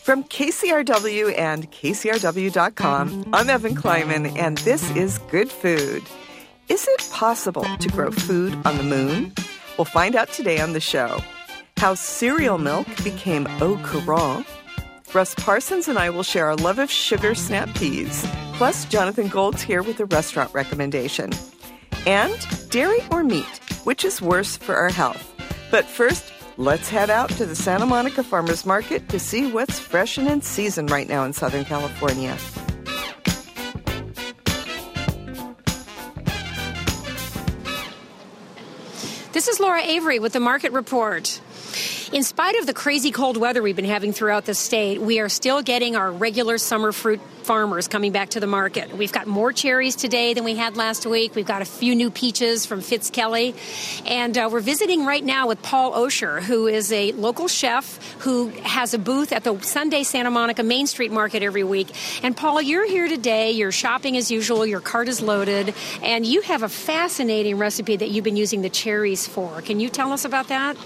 From KCRW and KCRW.com, I'm Evan Kleiman, and this is Good Food. Is it possible to grow food on the moon? We'll find out today on the show. How cereal milk became au courant. Russ Parsons and I will share our love of sugar snap peas. Plus, Jonathan Gold's here with a restaurant recommendation. And dairy or meat, which is worse for our health? But first, let's head out to the Santa Monica Farmers Market to see what's fresh and in season right now in Southern California. This is Laura Avery with the Market Report. In spite of the crazy cold weather we've been having throughout the state, we are still getting our regular summer fruit farmers coming back to the market. We've got more cherries today than we had last week. We've got a few new peaches from Fitz Kelly. And we're visiting right now with Paul Osher, who is a local chef who has a booth at the Sunday Santa Monica Main Street Market every week. And Paul, you're here today. You're shopping as usual. Your cart is loaded. And you have a fascinating recipe that you've been using the cherries for. Can you tell us about that?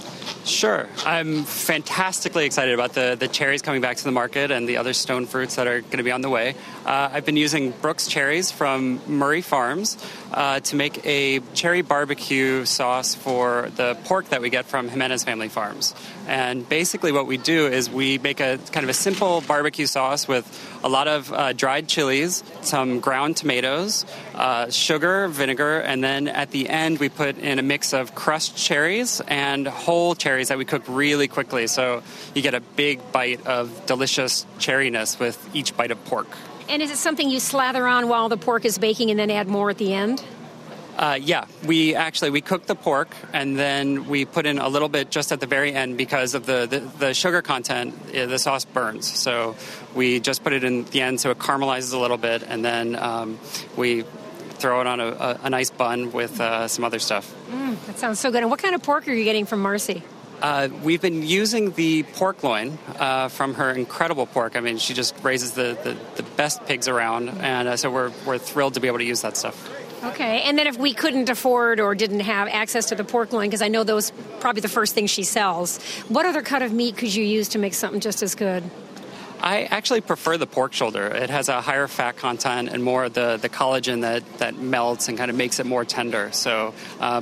Sure. I'm fantastically excited about the cherries coming back to the market and the other stone fruits that are going to be on the way. I've been using Brooks cherries from Murray Farms to make a cherry barbecue sauce for the pork that we get from Jimenez Family Farms. And basically what we do is we make a kind of a simple barbecue sauce with a lot of dried chilies, some ground tomatoes, sugar, vinegar, and then at the end we put in a mix of crushed cherries and whole cherries that we cook really quickly. So you get a big bite of delicious cherryness with each bite of pork. And is it something you slather on while the pork is baking and then add more at the end? Yeah, we cook the pork and then we put in a little bit just at the very end because of the sugar content. The sauce burns, so we just put it in the end so it caramelizes a little bit, and then we throw it on a nice bun with some other stuff. That sounds so good. And what kind of pork are you getting from Marcy? We've been using the pork loin from her incredible pork. I mean, she just raises the best pigs around, and so we're thrilled to be able to use that stuff. Okay, and then if we couldn't afford or didn't have access to the pork loin, because I know those probably the first thing she sells, what other cut of meat could you use to make something just as good? I actually prefer the pork shoulder. It has a higher fat content and more of the collagen that melts and kind of makes it more tender. So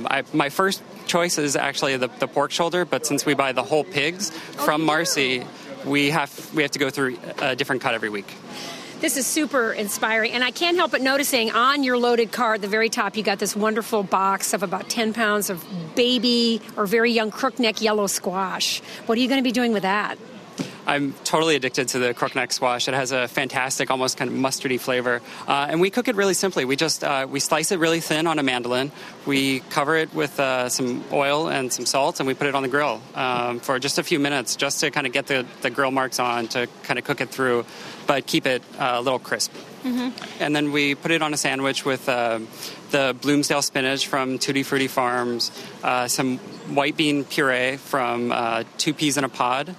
my first choice is actually the pork shoulder, but since we buy the whole pigs from Marcy, we have to go through a different cut every week. This is super inspiring, and I can't help but noticing on your loaded cart at the very top, you got this wonderful box of about 10 pounds of baby or very young crookneck yellow squash. What are you going to be doing with that? I'm totally addicted to the crookneck squash. It has a fantastic, almost kind of mustardy flavor. And we cook it really simply. We just we slice it really thin on a mandolin. We cover it with some oil and some salt, and we put it on the grill for just a few minutes, just to kind of get the grill marks on, to kind of cook it through, but keep it a little crisp. Mm-hmm. And then we put it on a sandwich with the Bloomsdale spinach from Tutti Frutti Farms, some white bean puree from Two Peas in a Pod,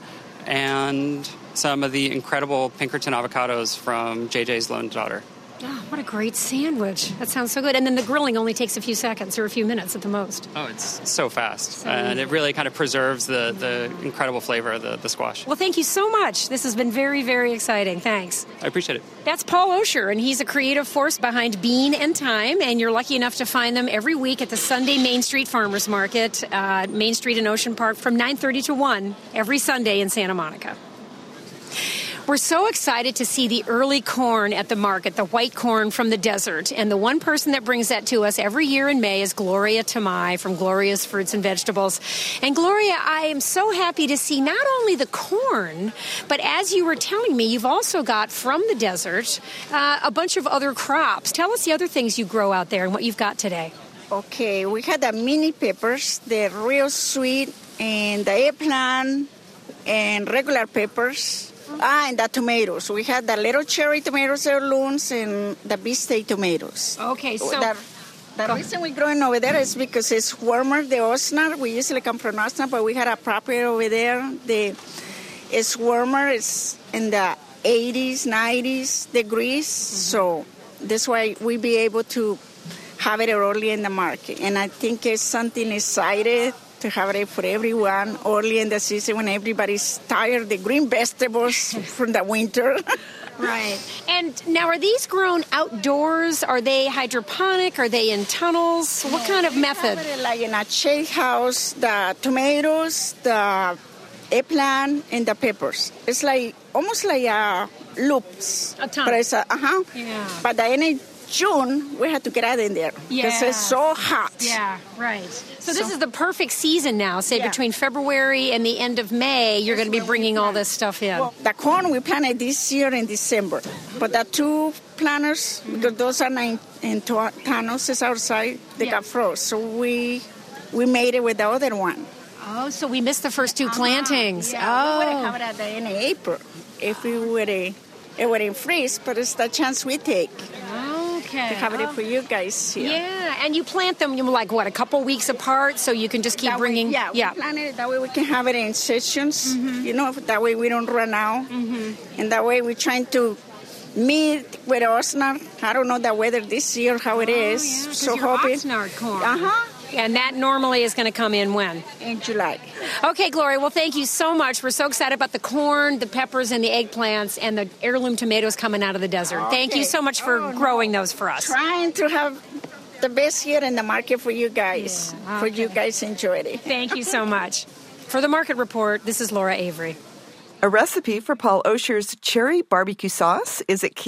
and some of the incredible Pinkerton avocados from JJ's Lone Daughter. Oh, what a great sandwich. That sounds so good. And then the grilling only takes a few seconds or a few minutes at the most. Oh, it's so fast. And it really kind of preserves the incredible flavor of the squash. Well, thank you so much. This has been very, very exciting. Thanks. I appreciate it. That's Paul Osher, and he's a creative force behind Bean and Thyme, and you're lucky enough to find them every week at the Sunday Main Street Farmers Market, Main Street in Ocean Park, from 9:30 to 1 every Sunday in Santa Monica. We're so excited to see the early corn at the market, the white corn from the desert. And the one person that brings that to us every year in May is Gloria Tamai from Gloria's Fruits and Vegetables. And Gloria, I am so happy to see not only the corn, but as you were telling me, you've also got from the desert a bunch of other crops. Tell us the other things you grow out there and what you've got today. Okay, we had the mini peppers, the real sweet, and the eggplant, and regular peppers. And the tomatoes. We had the little cherry tomatoes, heirlooms, and the beefsteak tomatoes. Okay, so the reason we're growing over there is because it's warmer, the Oxnard. We usually come from Oxnard, but we had a property over there. It's warmer. It's in the 80s, 90s degrees. Mm-hmm. So that's why we be able to have it early in the market. And I think it's something excited to have it for everyone early in the season when everybody's tired, the green vegetables from the winter. Right. And now, are these grown outdoors? Are they hydroponic? Are they in tunnels? What kind of method? Like in a shade house, the tomatoes, the eggplant, and the peppers. It's like almost like loops. A ton. But it's Yeah. But the end of June, we have to get out in there because it's so hot. Yeah, right. So this is the perfect season now. Say between February and the end of May, you're going to be bringing all this stuff in. Well, the corn we planted this year in December, but the two planters, because those are in tunnels, is outside, they got froze. So we made it with the other one. Oh, so we missed the first two plantings. Yeah, we would have it at the end of April if it wouldn't freeze, but it's the chance we take. Okay. To have it for you guys here. Yeah, and you plant them, like, what, a couple weeks apart so you can just keep bringing... We plant it, that way we can have it in sessions, that way we don't run out. And that way we're trying to meet with Oxnard. I don't know the weather this year, how it is. Yeah, so you're hoping. Oxnard corn. And that normally is going to come in when? In July. Okay, Gloria, well, thank you so much. We're so excited about the corn, the peppers, and the eggplants, and the heirloom tomatoes coming out of the desert. Okay. Thank you so much for growing those for us. Trying to have the best here in the market for you guys, for you guys enjoy it. Thank you so much. For the Market Report, this is Laura Avery. A recipe for Paul Osher's cherry barbecue sauce is at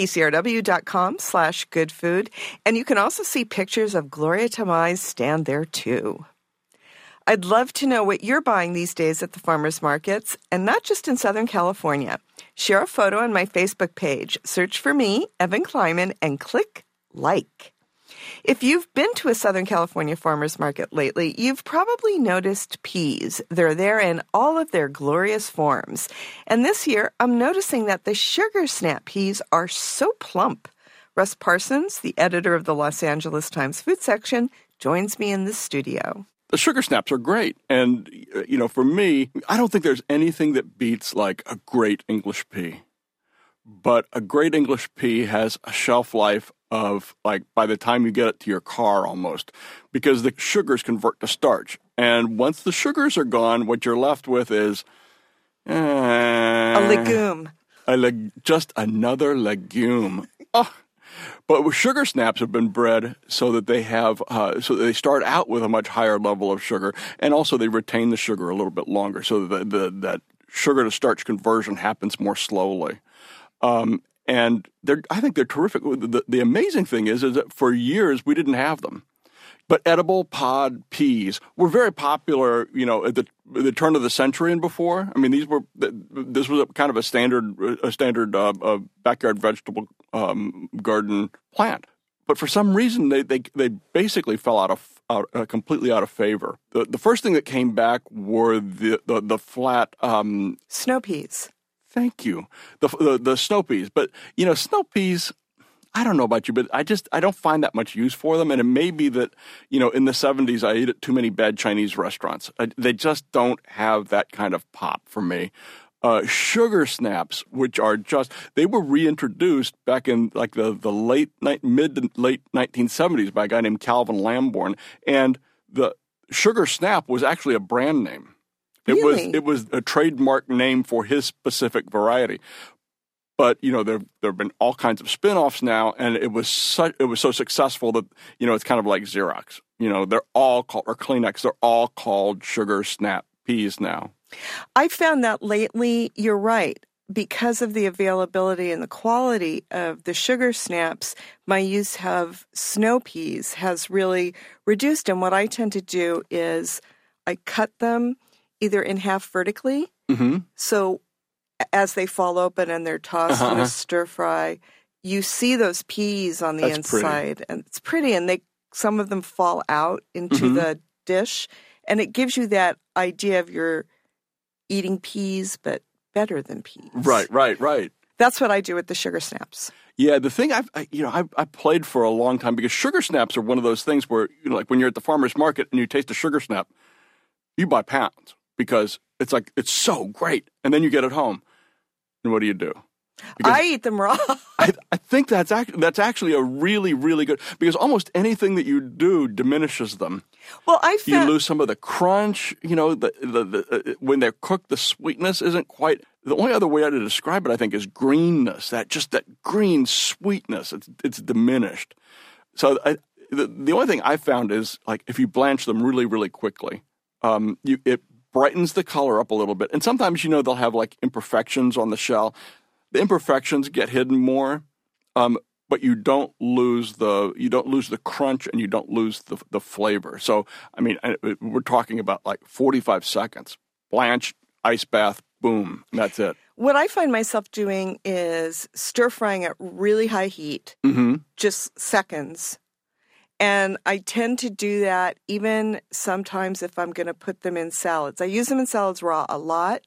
kcrw.com/goodfood, and you can also see pictures of Gloria Tamai's stand there too. I'd love to know what you're buying these days at the farmers markets, and not just in Southern California. Share a photo on my Facebook page. Search for me, Evan Kleiman, and click like. If you've been to a Southern California farmers market lately, you've probably noticed peas. They're there in all of their glorious forms. And this year, I'm noticing that the sugar snap peas are so plump. Russ Parsons, the editor of the Los Angeles Times food section, joins me in the studio. The sugar snaps are great. And, for me, I don't think there's anything that beats like a great English pea. But a great English pea has a shelf life of, like, by the time you get it to your car almost, because the sugars convert to starch. And once the sugars are gone, what you're left with is a legume. Just another legume. Oh. But sugar snaps have been bred so that they have, so that they start out with a much higher level of sugar, and also they retain the sugar a little bit longer, so that that sugar to starch conversion happens more slowly. And I think they're terrific. The amazing thing is that for years we didn't have them. But edible pod peas were very popular, at the turn of the century and before. I mean, this was kind of a standard backyard vegetable garden plant. But for some reason, they basically fell completely out of favor. The first thing that came back were the flat snow peas. Thank you. The snow peas. But, snow peas, I don't know about you, but I don't find that much use for them. And it may be that, in the 70s, I ate at too many bad Chinese restaurants. They just don't have that kind of pop for me. Sugar snaps, which are they were reintroduced back in like the mid to late 1970s by a guy named Calvin Lamborn. And the sugar snap was actually a brand name. Really? It was a trademark name for his specific variety. But, there have been all kinds of spin-offs now, and it was so successful that, it's kind of like Xerox. They're all called, or Kleenex, they're all called sugar snap peas now. I found that lately, you're right, because of the availability and the quality of the sugar snaps, my use of snow peas has really reduced. And what I tend to do is I cut them either in half vertically, so as they fall open and they're tossed in a stir fry, you see those peas on the inside, pretty. And it's pretty. And some of them fall out into the dish, and it gives you that idea of you're eating peas, but better than peas. Right. That's what I do with the sugar snaps. Yeah, the thing I've played for a long time, because sugar snaps are one of those things where, like when you're at the farmer's market and you taste a sugar snap, you buy pounds because it's so great. And then you get it home. And what do? I eat them raw. I think that's actually a really, really good, because almost anything that you do diminishes them. Well, you lose some of the crunch. You know, when they're cooked, the sweetness isn't quite. The only other way to describe it, I think, is greenness. That green sweetness. It's diminished. So the only thing I found is, like, if you blanch them really, really quickly, it brightens the color up a little bit. And sometimes, they'll have like imperfections on the shell. The imperfections get hidden more, but you don't lose the crunch, and you don't lose the flavor. So, I mean, we're talking about like 45 seconds. Blanch, ice bath, boom, and that's it. What I find myself doing is stir-frying at really high heat, just seconds. And I tend to do that even sometimes if I'm going to put them in salads. I use them in salads raw a lot,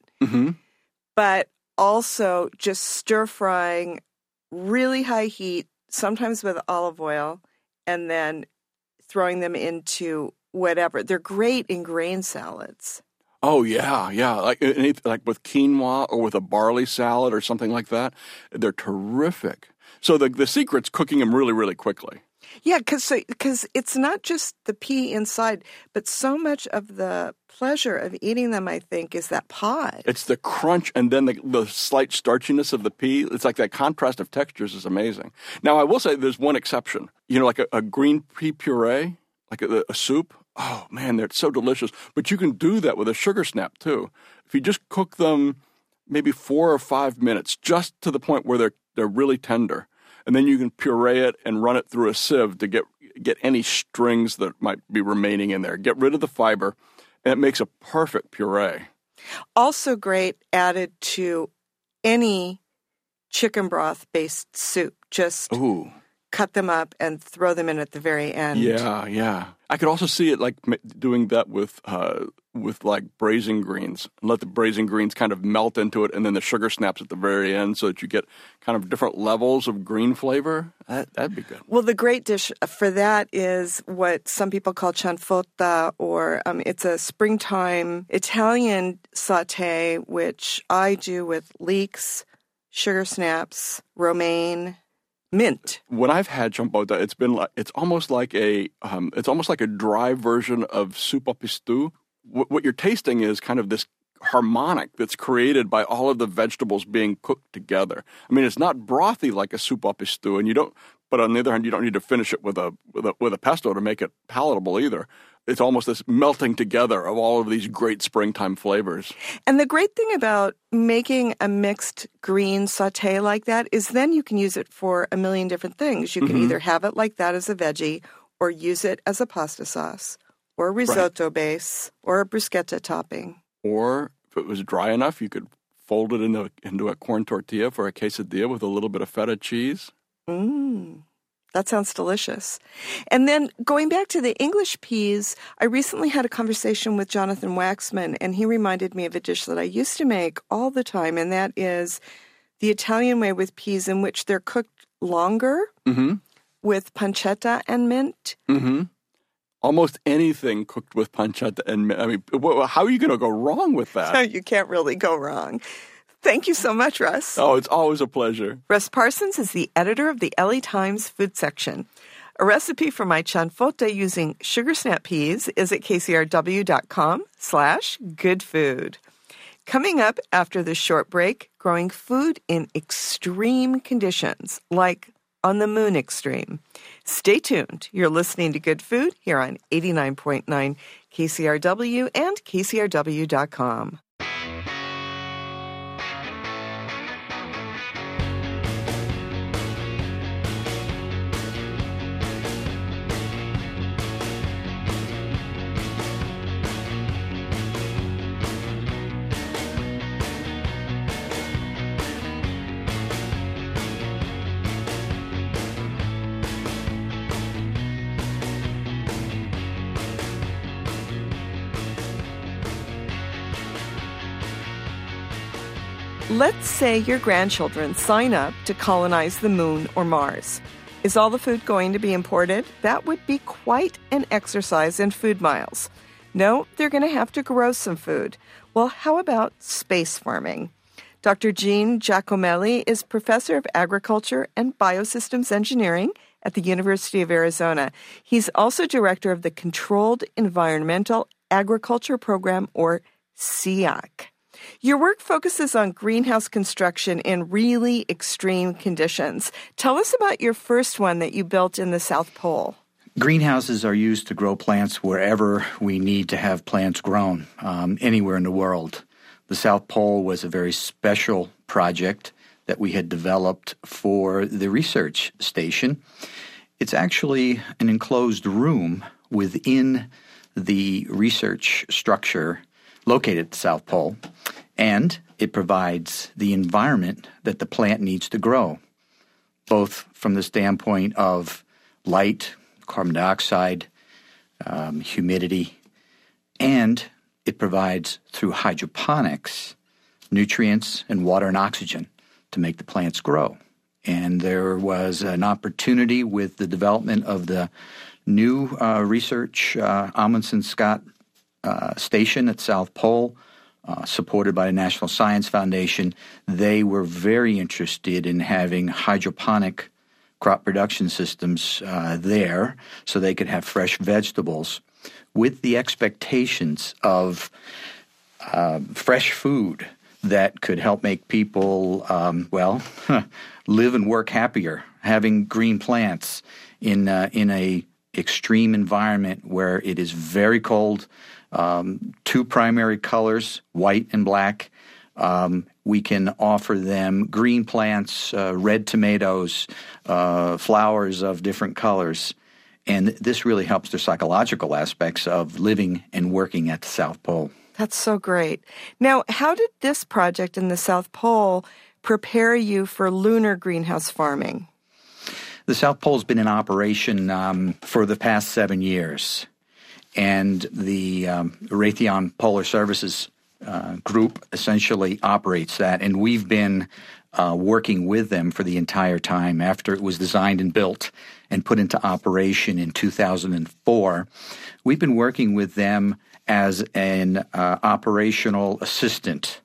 but also just stir-frying really high heat, sometimes with olive oil, and then throwing them into whatever. They're great in grain salads. Oh, yeah. Like with quinoa or with a barley salad or something like that. They're terrific. So the secret's cooking them really, really quickly. Yeah, because it's not just the pea inside, but so much of the pleasure of eating them, I think, is that pod. It's the crunch and then the slight starchiness of the pea. It's like that contrast of textures is amazing. Now, I will say there's one exception. Like a green pea puree, like a soup. Oh, man, they're so delicious. But you can do that with a sugar snap, too. If you just cook them maybe 4 or 5 minutes, just to the point where they're really tender. And then you can puree it and run it through a sieve to get any strings that might be remaining in there. Get rid of the fiber, and it makes a perfect puree. Also great added to any chicken broth-based soup. Just cut them up and throw them in at the very end. Yeah. I could also see it like doing that with like braising greens. Let the braising greens kind of melt into it, and then the sugar snaps at the very end, so that you get kind of different levels of green flavor. That'd be good. Well, the great dish for that is what some people call cianfrutta, or it's a springtime Italian sauté, which I do with leeks, sugar snaps, romaine, mint. When I've had cianfrutta, it's almost like a dry version of soup au pistou. What you're tasting is kind of this harmonic that's created by all of the vegetables being cooked together. I mean, it's not brothy like a soup au pistou, but on the other hand, you don't need to finish it with a pesto to make it palatable either. It's almost this melting together of all of these great springtime flavors. And the great thing about making a mixed green sauté like that is then you can use it for a million different things. You can either have it like that as a veggie, or use it as a pasta sauce, or a risotto base, or a bruschetta topping. Or if it was dry enough, you could fold it into a corn tortilla for a quesadilla with a little bit of feta cheese. That sounds delicious. And then going back to the English peas, I recently had a conversation with Jonathan Waxman, and he reminded me of a dish that I used to make all the time, and that is the Italian way with peas, in which they're cooked longer with pancetta and mint. Almost anything cooked with pancetta and mint. I mean, how are you going to go wrong with that? You can't really go wrong. Thank you so much, Russ. Oh, it's always a pleasure. Russ Parsons is the editor of the LA Times Food Section. A recipe for my cianfrutta using sugar snap peas is at kcrw.com/goodfood. Coming up after this short break, growing food in extreme conditions, like on the moon extreme. Stay tuned. You're listening to Good Food here on 89.9 KCRW and KCRW.com. Let's say your grandchildren sign up to colonize the moon or Mars. Is all the food going to be imported? That would be quite an exercise in food miles. No, they're going to have to grow some food. Well, how about space farming? Dr. Gene Giacomelli is professor of agriculture and biosystems engineering at the University of Arizona. He's also director of the Controlled Environmental Agriculture Program, or CEAC. Your work focuses on greenhouse construction in really extreme conditions. Tell us about your first one that you built in the South Pole. Greenhouses are used to grow plants wherever we need to have plants grown, anywhere in the world. The South Pole was a very special project that we had developed for the research station. It's actually an enclosed room within the research structure located at the South Pole, and it provides the environment that the plant needs to grow, both from the standpoint of light, carbon dioxide, humidity, and it provides, through hydroponics, nutrients and water and oxygen to make the plants grow. And there was an opportunity with the development of the new research Amundsen Scott station at South Pole, supported by the National Science Foundation. They were very interested in having hydroponic crop production systems there so they could have fresh vegetables with the expectations of fresh food that could help make people, live and work happier, having green plants in a extreme environment where it is very cold, two primary colors, white and black. We can offer them green plants, red tomatoes, flowers of different colors. And this really helps the psychological aspects of living and working at the South Pole. That's so great. Now, how did this project in the South Pole prepare you for lunar greenhouse farming? The South Pole has been in operation for the past 7 years. And the Raytheon Polar Services group essentially operates that. And we've been working with them for the entire time after it was designed and built and put into operation in 2004. We've been working with them as an operational assistant.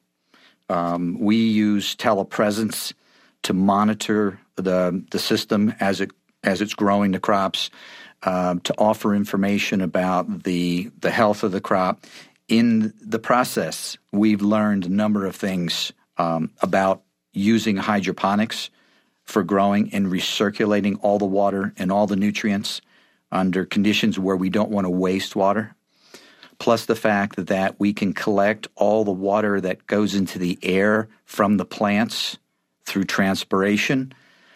We use telepresence to monitor the system as it's growing the crops, to offer information about the health of the crop. In the process, we've learned a number of things about using hydroponics for growing and recirculating all the water and all the nutrients under conditions where we don't want to waste water, plus the fact that we can collect all the water that goes into the air from the plants through transpiration.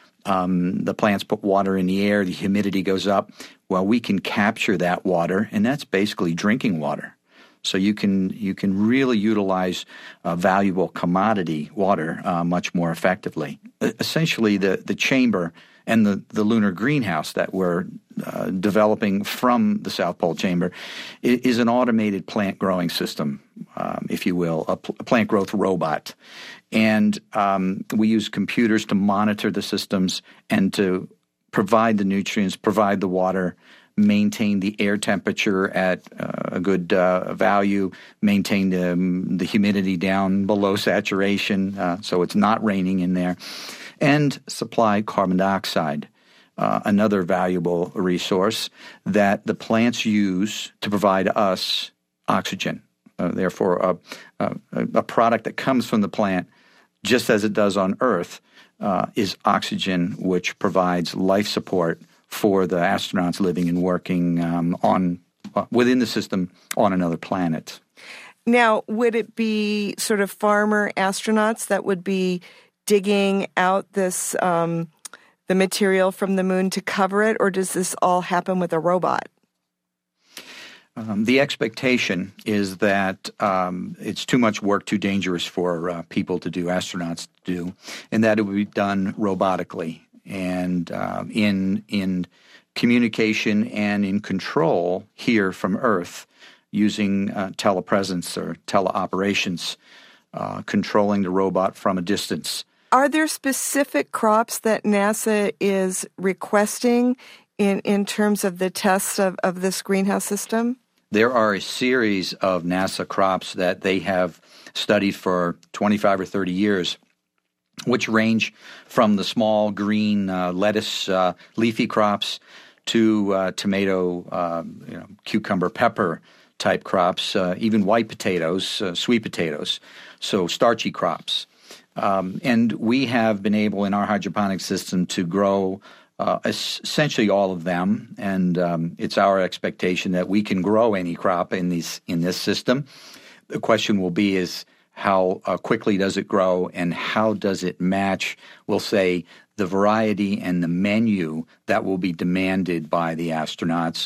The plants put water in the air, the humidity goes up. Well, we can capture that water, and that's basically drinking water. So you can really utilize valuable commodity water much more effectively. Essentially, the chamber and the lunar greenhouse that we're developing from the South Pole Chamber is an automated plant growing system, if you will, a plant growth robot. And we use computers to monitor the systems and to provide the nutrients, provide the water, maintain the air temperature at a good value, maintain the humidity down below saturation so it's not raining in there, and supply carbon dioxide, another valuable resource that the plants use to provide us oxygen. Therefore, a product that comes from the plant, just as it does on Earth, is oxygen, which provides life support for the astronauts living and working within the system on another planet. Now, would it be sort of farmer astronauts that would be digging out this the material from the moon to cover it, or does this all happen with a robot? The expectation is that it's too much work, too dangerous for people to do, astronauts to do, and that it would be done robotically and in communication and in control here from Earth using telepresence or teleoperations, controlling the robot from a distance. Are there specific crops that NASA is requesting in terms of the tests of this greenhouse system? There are a series of NASA crops that they have studied for 25 or 30 years, which range from the small green lettuce leafy crops to tomato, cucumber, pepper type crops, even white potatoes, sweet potatoes, so starchy crops. And we have been able in our hydroponic system to grow essentially all of them, and it's our expectation that we can grow any crop in this system. The question will be is how quickly does it grow, and how does it match, we'll say, the variety and the menu that will be demanded by the astronauts,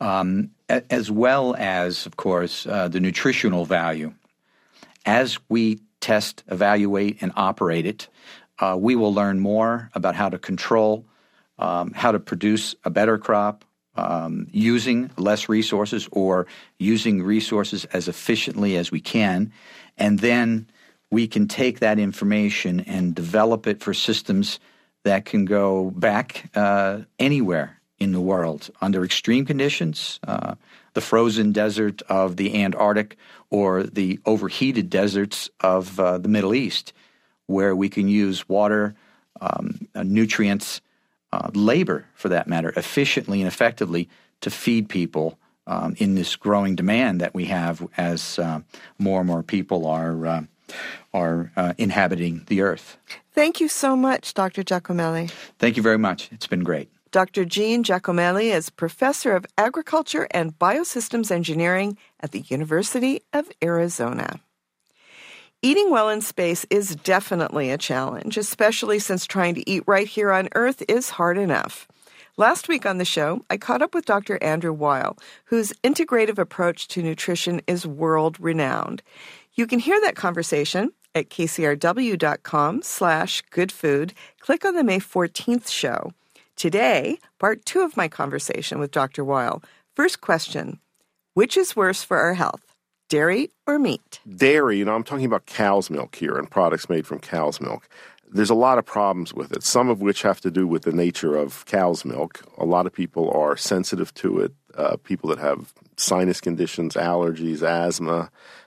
as well as, of course, the nutritional value. As we test, evaluate, and operate it, we will learn more about how to control, how to produce a better crop, using less resources or using resources as efficiently as we can. And then we can take that information and develop it for systems that can go back anywhere in the world under extreme conditions, the frozen desert of the Antarctic or the overheated deserts of the Middle East, where we can use water, nutrients, labor, for that matter, efficiently and effectively to feed people in this growing demand that we have as more and more people are inhabiting the earth. Thank you so much, Dr. Giacomelli. Thank you very much. It's been great. Dr. Gene Giacomelli is Professor of Agriculture and Biosystems Engineering at the University of Arizona. Eating well in space is definitely a challenge, especially since trying to eat right here on Earth is hard enough. Last week on the show, I caught up with Dr. Andrew Weil, whose integrative approach to nutrition is world-renowned. You can hear that conversation at kcrw.com/goodfood. Click on the May 14th show. Today, part 2 of my conversation with Dr. Weil. First question, which is worse for our health, dairy or meat? Dairy, I'm talking about cow's milk here and products made from cow's milk. There's a lot of problems with it, some of which have to do with the nature of cow's milk. A lot of people are sensitive to it, people that have sinus conditions, allergies, asthma,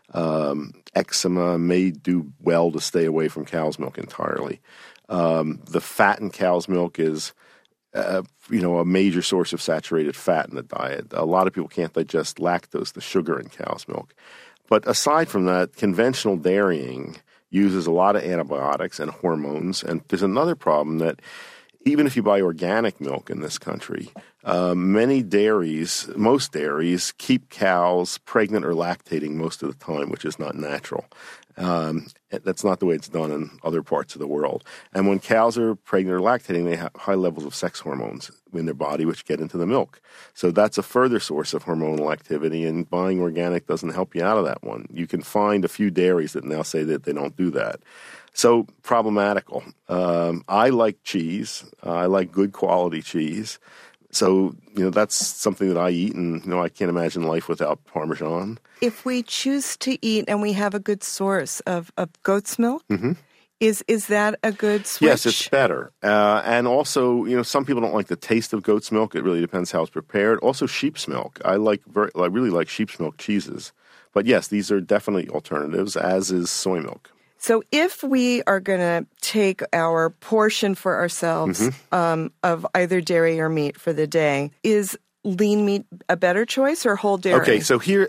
eczema may do well to stay away from cow's milk entirely. The fat in cow's milk is a major source of saturated fat in the diet. A lot of people can't digest lactose, the sugar in cow's milk. But aside from that, conventional dairying uses a lot of antibiotics and hormones. And there's another problem that even if you buy organic milk in this country, most dairies keep cows pregnant or lactating most of the time, which is not natural. That's not the way it's done in other parts of the world. And when cows are pregnant or lactating, they have high levels of sex hormones in their body, which get into the milk. So that's a further source of hormonal activity, and buying organic doesn't help you out of that one. You can find a few dairies that now say that they don't do that. So problematical. I like cheese. I like good quality cheese. So, that's something that I eat, and, I can't imagine life without Parmesan. If we choose to eat and we have a good source of goat's milk, is that a good switch? Yes, it's better. And also, some people don't like the taste of goat's milk. It really depends how it's prepared. Also, sheep's milk. I really like sheep's milk cheeses. But yes, these are definitely alternatives, as is soy milk. So if we are going to take our portion for ourselves of either dairy or meat for the day, is lean meat a better choice or whole dairy? Okay, so here,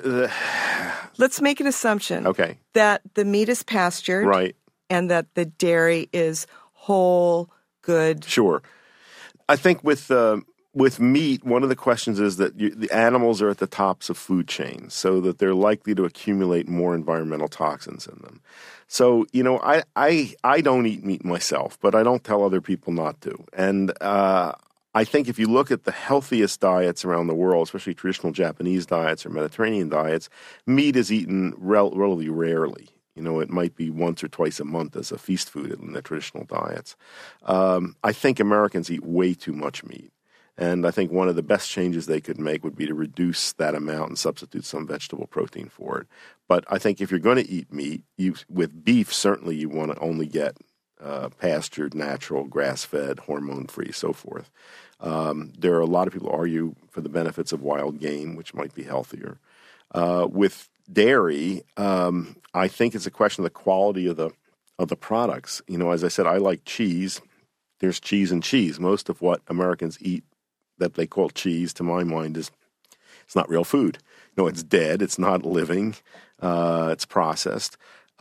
let's make an assumption that the meat is pastured, right, and that the dairy is whole, good. Sure. I think with meat, one of the questions is that the animals are at the tops of food chains, so that they're likely to accumulate more environmental toxins in them. So, I don't eat meat myself, but I don't tell other people not to. And I think if you look at the healthiest diets around the world, especially traditional Japanese diets or Mediterranean diets, meat is eaten relatively rarely. It might be once or twice a month as a feast food in the traditional diets. I think Americans eat way too much meat. And I think one of the best changes they could make would be to reduce that amount and substitute some vegetable protein for it. But I think if you're going to eat meat, with beef, certainly you want to only get pastured, natural, grass-fed, hormone-free, so forth. There are a lot of people who argue for the benefits of wild game, which might be healthier. With dairy, I think it's a question of the quality of the products. As I said, I like cheese. There's cheese and cheese. Most of what Americans eat that they call cheese, to my mind, it's not real food. It's dead. It's not living. It's processed.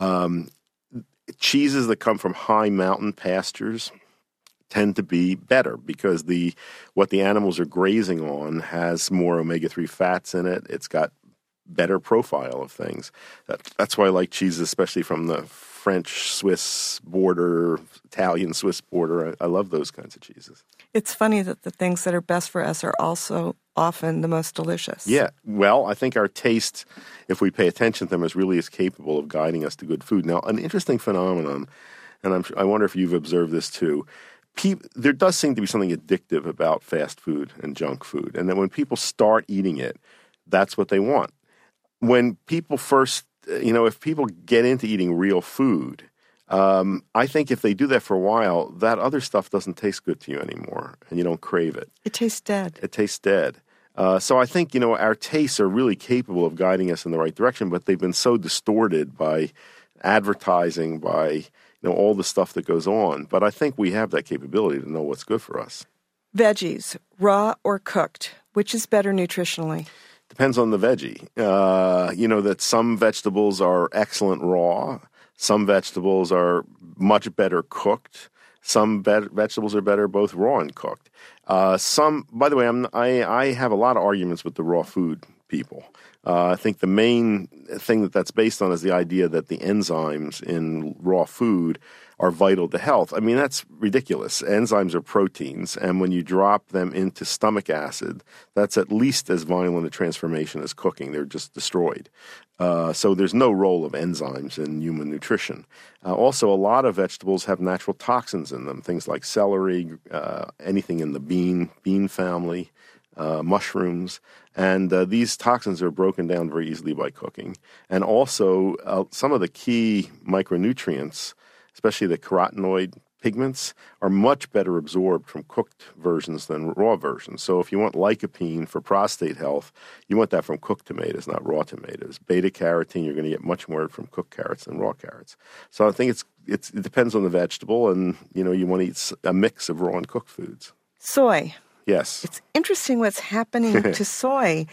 Cheeses that come from high mountain pastures tend to be better because what the animals are grazing on has more omega-3 fats in it. It's got better profile of things. That's why I like cheeses, especially from the French-Swiss border, Italian-Swiss border. I love those kinds of cheeses. It's funny that the things that are best for us are also often the most delicious. Yeah. Well, I think our taste, if we pay attention to them, is really capable of guiding us to good food. Now, an interesting phenomenon, and I wonder if you've observed this too, there does seem to be something addictive about fast food and junk food, and that when people start eating it, that's what they want. When people first, if people get into eating real food, I think if they do that for a while, that other stuff doesn't taste good to you anymore, and you don't crave it. It tastes dead. It tastes dead. So I think, our tastes are really capable of guiding us in the right direction, but they've been so distorted by advertising, by all the stuff that goes on. But I think we have that capability to know what's good for us. Veggies, raw or cooked, which is better nutritionally? Depends on the veggie. That some vegetables are excellent raw. Some vegetables are much better cooked. Some vegetables are better both raw and cooked. By the way, I have a lot of arguments with the raw food people. I think the main thing that's based on is the idea that the enzymes in raw food are vital to health. I mean, that's ridiculous. Enzymes are proteins, and when you drop them into stomach acid, that's at least as violent a transformation as cooking. They're just destroyed. So there's no role of enzymes in human nutrition. Also, a lot of vegetables have natural toxins in them, things like celery, anything in the bean family, mushrooms. And these toxins are broken down very easily by cooking. And also, some of the key micronutrients, especially the carotenoid pigments, are much better absorbed from cooked versions than raw versions. So if you want lycopene for prostate health, you want that from cooked tomatoes, not raw tomatoes. Beta-carotene, you're going to get much more from cooked carrots than raw carrots. So I think it depends on the vegetable, and you want to eat a mix of raw and cooked foods. Soy. Yes. It's interesting what's happening to soy.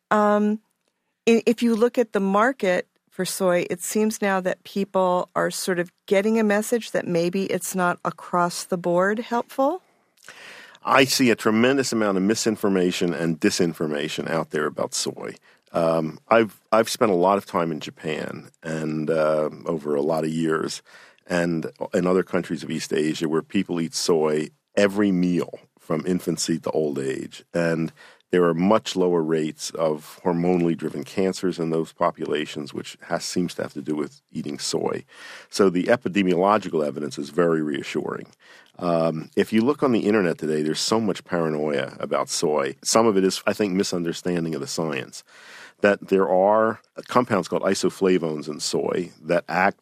If you look at the market for soy, it seems now that people are sort of getting a message that maybe it's not across the board helpful. I see a tremendous amount of misinformation and disinformation out there about soy. I've spent a lot of time in Japan and over a lot of years, and in other countries of East Asia where people eat soy every meal from infancy to old age. And there are much lower rates of hormonally driven cancers in those populations, which seems to have to do with eating soy. So the epidemiological evidence is very reassuring. If you look on the internet today, there's so much paranoia about soy. Some of it is, I think, misunderstanding of the science. That there are compounds called isoflavones in soy that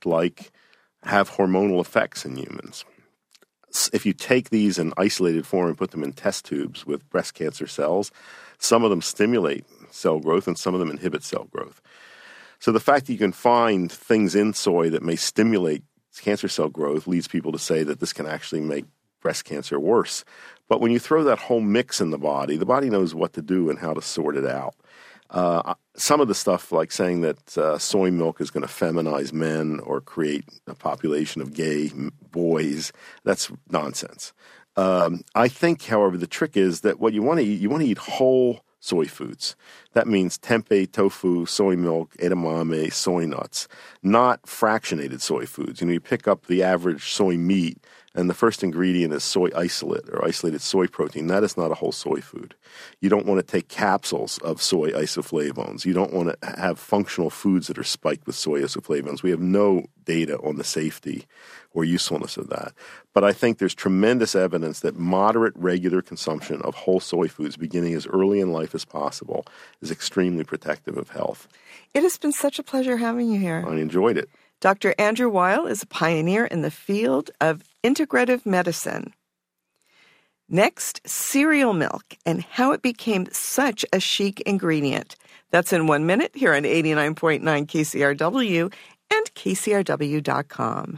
have hormonal effects in humans. If you take these in isolated form and put them in test tubes with breast cancer cells, some of them stimulate cell growth and some of them inhibit cell growth. So the fact that you can find things in soy that may stimulate cancer cell growth leads people to say that this can actually make breast cancer worse. But when you throw that whole mix in the body knows what to do and how to sort it out. Some of the stuff like saying that soy milk is going to feminize men or create a population of gay boys, that's nonsense. I think, however, the trick is that what you want to eat whole soy foods. That means tempeh, tofu, soy milk, edamame, soy nuts, not fractionated soy foods. You pick up the average soy meat, and the first ingredient is soy isolate or isolated soy protein. That is not a whole soy food. You don't want to take capsules of soy isoflavones. You don't want to have functional foods that are spiked with soy isoflavones. We have no data on the safety or usefulness of that. But I think there's tremendous evidence that moderate, regular consumption of whole soy foods beginning as early in life as possible is extremely protective of health. It has been such a pleasure having you here. I enjoyed it. Dr. Andrew Weil is a pioneer in the field of integrative medicine. Next, cereal milk and how it became such a chic ingredient. That's in 1 minute here on 89.9 KCRW and KCRW.com.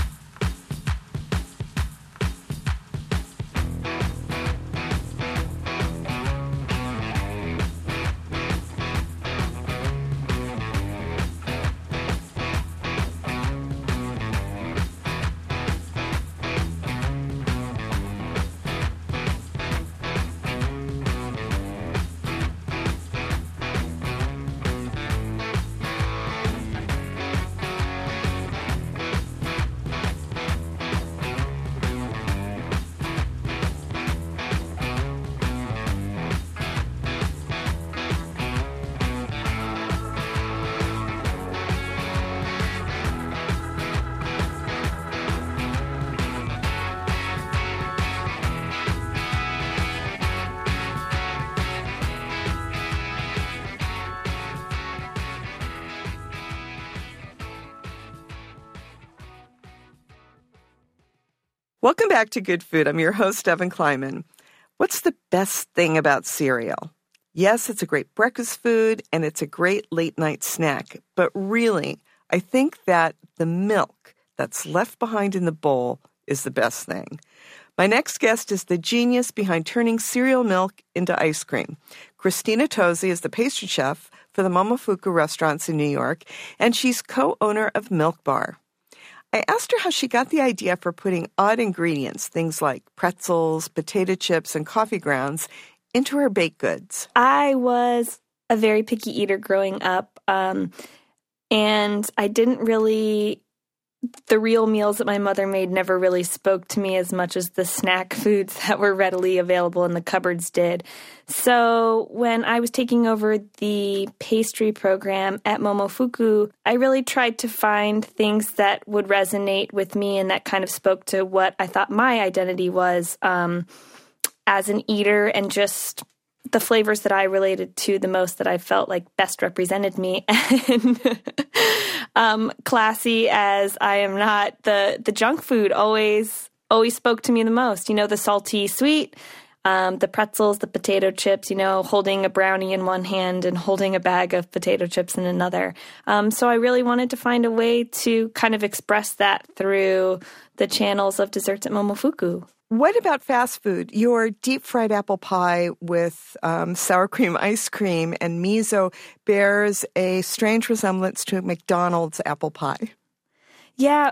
Welcome back to Good Food. I'm your host, Evan Kleiman. What's the best thing about cereal? Yes, it's a great breakfast food and it's a great late-night snack. But really, I think that the milk that's left behind in the bowl is the best thing. My next guest is the genius behind turning cereal milk into ice cream. Christina Tosi is the pastry chef for the Momofuku restaurants in New York, and she's co-owner of Milk Bar. I asked her how she got the idea for putting odd ingredients, things like pretzels, potato chips, and coffee grounds, into her baked goods. I was a very picky eater growing up, and I didn't really... The real meals that my mother made never really spoke to me as much as the snack foods that were readily available in the cupboards did. So when I was taking over the pastry program at Momofuku, I really tried to find things that would resonate with me and that kind of spoke to what I thought my identity was as an eater, and just the flavors that I related to the most, that I felt like best represented me. And classy as I am not, the junk food always spoke to me the most. You know, the salty sweet, the pretzels, the potato chips, you know, holding a brownie in one hand and holding a bag of potato chips in another. So I really wanted to find a way to kind of express that through the channels of desserts at Momofuku. What about fast food? Your deep-fried apple pie with sour cream ice cream and miso bears a strange resemblance to McDonald's apple pie. Yeah,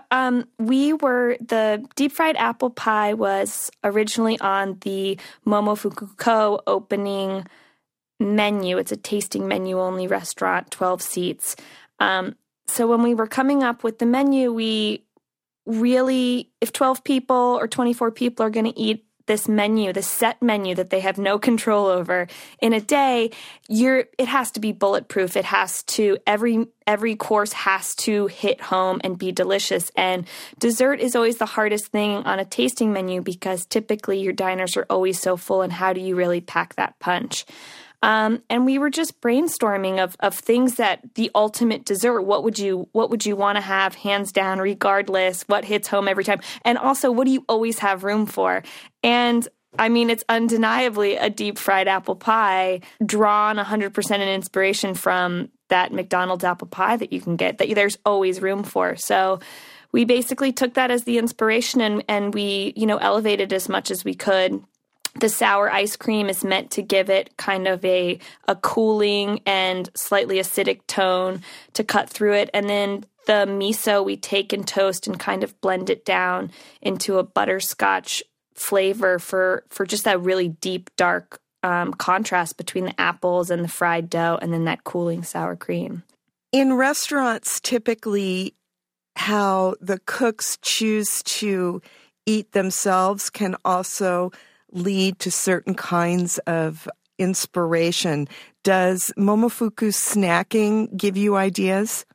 the deep-fried apple pie was originally on the Momofuku Co. opening menu. It's a tasting menu-only restaurant, 12 seats. So when we were coming up with the menu, we really, if 12 people or 24 people are going to eat this menu, this set menu that they have no control over in a day, it has to be bulletproof. It has to, every course has to hit home and be delicious. And dessert is always the hardest thing on a tasting menu because typically your diners are always so full, and how do you really pack that punch? And we were just brainstorming of things that the ultimate dessert, what would you want to have hands down, regardless, what hits home every time? And also, what do you always have room for? And I mean, it's undeniably a deep fried apple pie, drawn 100% in inspiration from that McDonald's apple pie that you can get, that there's always room for. So we basically took that as the inspiration and we, elevated as much as we could. The sour ice cream is meant to give it kind of a cooling and slightly acidic tone to cut through it. And then the miso we take and toast and kind of blend it down into a butterscotch flavor for just that really deep, dark contrast between the apples and the fried dough and then that cooling sour cream. In restaurants, typically how the cooks choose to eat themselves can also lead to certain kinds of inspiration. Does Momofuku snacking give you ideas?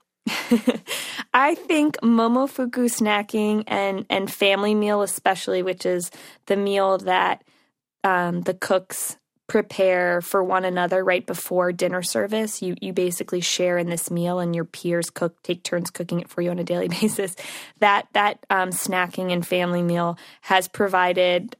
I think Momofuku snacking and family meal especially, which is the meal that the cooks prepare for one another right before dinner service. You basically share in this meal and your peers take turns cooking it for you on a daily basis. That snacking and family meal has provided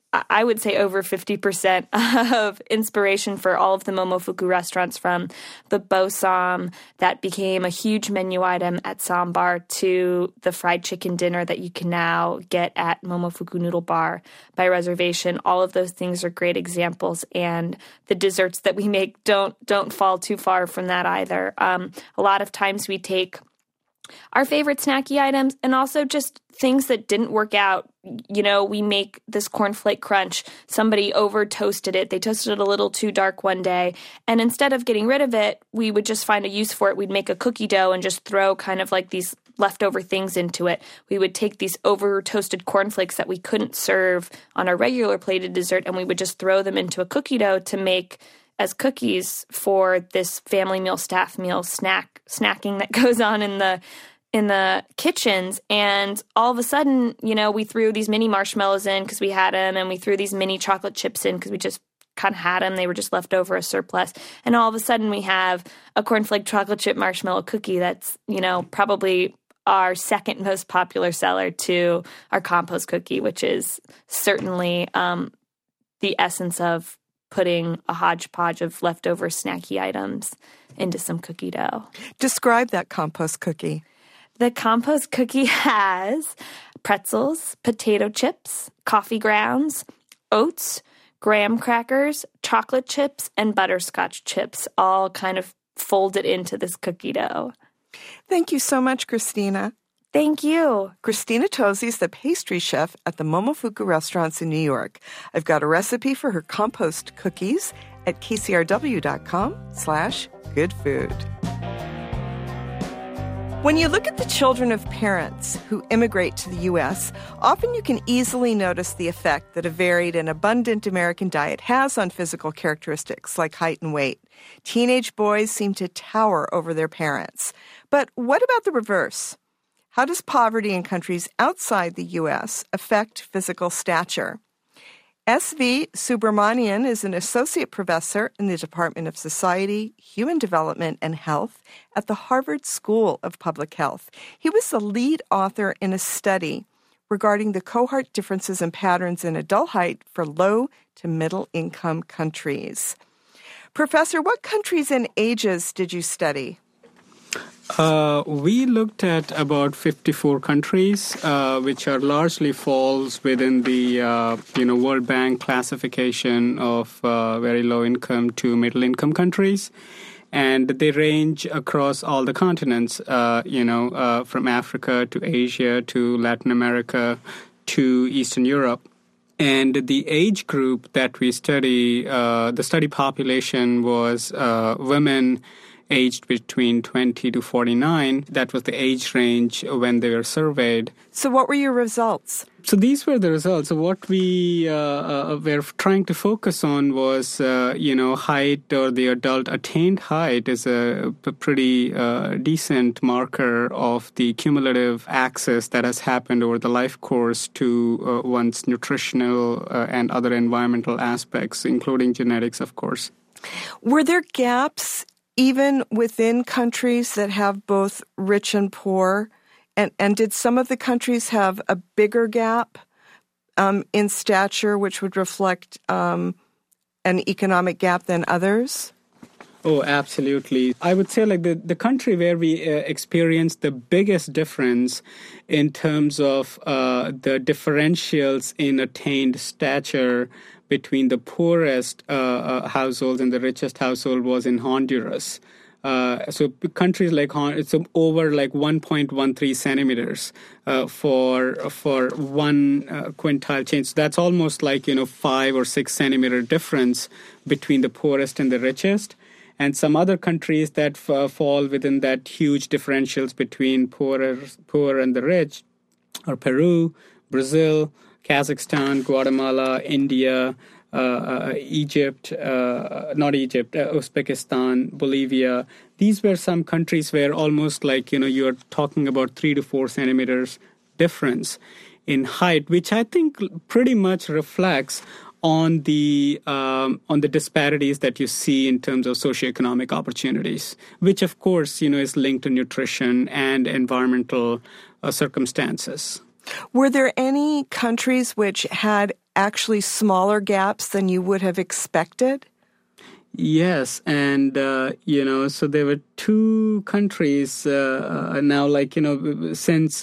I would say over 50% of inspiration for all of the Momofuku restaurants, from the Bosom that became a huge menu item at Sambar to the fried chicken dinner that you can now get at Momofuku Noodle Bar by reservation. All of those things are great examples, and the desserts that we make don't fall too far from that either. A lot of times we take our favorite snacky items and also just things that didn't work out. You know, we make this cornflake crunch. Somebody over toasted it. They toasted it a little too dark one day. And instead of getting rid of it, we would just find a use for it. We'd make a cookie dough and just throw kind of like these leftover things into it. We would take these over toasted cornflakes that we couldn't serve on our regular plated dessert, and we would just throw them into a cookie dough to make as cookies for this family meal, staff meal, snacking that goes on in the kitchens. And all of a sudden, you know, we threw these mini marshmallows in because we had them, and we threw these mini chocolate chips in because we just kind of had them. They were just left over, a surplus. And all of a sudden we have a cornflake chocolate chip marshmallow cookie that's, you know, probably our second most popular seller to our compost cookie, which is certainly the essence of putting a hodgepodge of leftover snacky items into some cookie dough. Describe that compost cookie. The compost cookie has pretzels, potato chips, coffee grounds, oats, graham crackers, chocolate chips, and butterscotch chips, all kind of folded into this cookie dough. Thank you so much, Christina. Thank you. Christina Tosi is the pastry chef at the Momofuku restaurants in New York. I've got a recipe for her compost cookies at kcrw.com/goodfood. When you look at the children of parents who immigrate to the U.S., often you can easily notice the effect that a varied and abundant American diet has on physical characteristics like height and weight. Teenage boys seem to tower over their parents. But what about the reverse? How does poverty in countries outside the U.S. affect physical stature? S.V. Subramanian is an associate professor in the Department of Society, Human Development, and Health at the Harvard School of Public Health. He was the lead author in a study regarding the cohort differences and patterns in adult height for low to middle income countries. Professor, what countries and ages did you study? We looked at about 54 countries, which are largely falls within the World Bank classification of very low income to middle income countries, and they range across all the continents. From Africa to Asia to Latin America to Eastern Europe. And the age group that we study, the study population was women aged between 20 to 49. That was the age range when they were surveyed. So what were your results? So these were the results. So what we were trying to focus on was, height, or the adult attained height is a pretty decent marker of the cumulative access that has happened over the life course to one's nutritional and other environmental aspects, including genetics, of course. Were there gaps even within countries that have both rich and poor? And did some of the countries have a bigger gap in stature, which would reflect an economic gap than others? Oh, absolutely. I would say like the country where we experienced the biggest difference in terms of the differentials in attained stature between the poorest households and the richest household was in Honduras. So countries like it's over like 1.13 centimeters for one quintile change. So that's almost like 5 or 6 centimeter difference between the poorest and the richest. And some other countries that fall within that huge differentials between poor and the rich are Peru, Brazil, Kazakhstan, Guatemala, India, Uzbekistan, Bolivia. These were some countries where almost like, you're talking about 3 to 4 centimeters difference in height, which I think pretty much reflects on the disparities that you see in terms of socioeconomic opportunities, which of course, is linked to nutrition and environmental circumstances. Were there any countries which had actually smaller gaps than you would have expected? Yes, and so there were two countries now. Since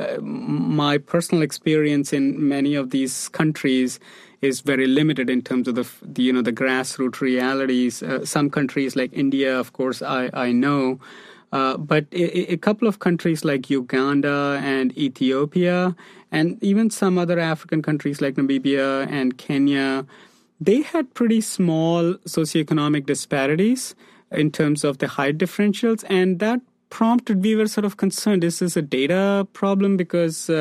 my personal experience in many of these countries is very limited in terms of the grassroots realities. Some countries like India, of course, I know, but a couple of countries like Uganda and Ethiopia, and even some other African countries like Namibia and Kenya, they had pretty small socioeconomic disparities in terms of the height differentials, and that prompted, we were sort of concerned, is this a data problem? Because,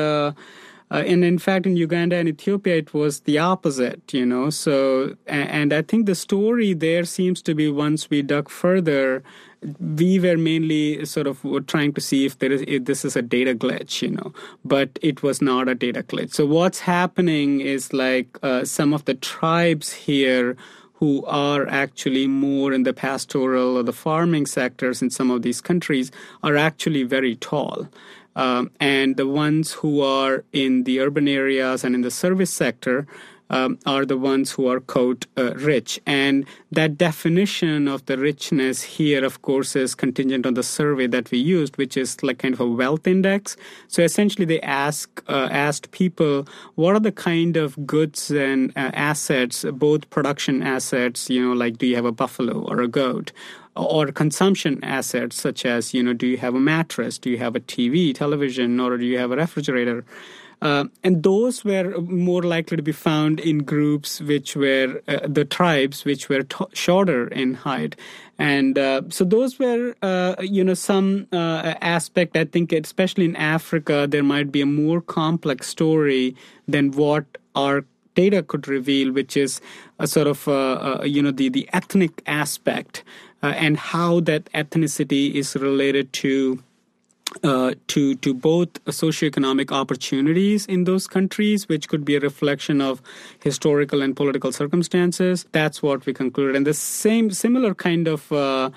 and in fact, in Uganda and Ethiopia, it was the opposite, So, and I think the story there seems to be, once we dug further, we were mainly sort of trying to see if this is a data glitch, but it was not a data glitch. So what's happening is some of the tribes here who are actually more in the pastoral or the farming sectors in some of these countries are actually very tall. And the ones who are in the urban areas and in the service sector are the ones who are, quote, rich. And that definition of the richness here, of course, is contingent on the survey that we used, which is like kind of a wealth index. So essentially they asked people, what are the kind of goods and assets, both production assets, like do you have a buffalo or a goat? Or consumption assets such as, do you have a mattress? Do you have a television, or do you have a refrigerator? And those were more likely to be found in groups which were the tribes which were shorter in height. And so those were, some aspect, I think, especially in Africa, there might be a more complex story than what our data could reveal, which is a sort of, the ethnic aspect and how that ethnicity is related to both socioeconomic opportunities in those countries, which could be a reflection of historical and political circumstances. That's what we concluded. And the similar kind of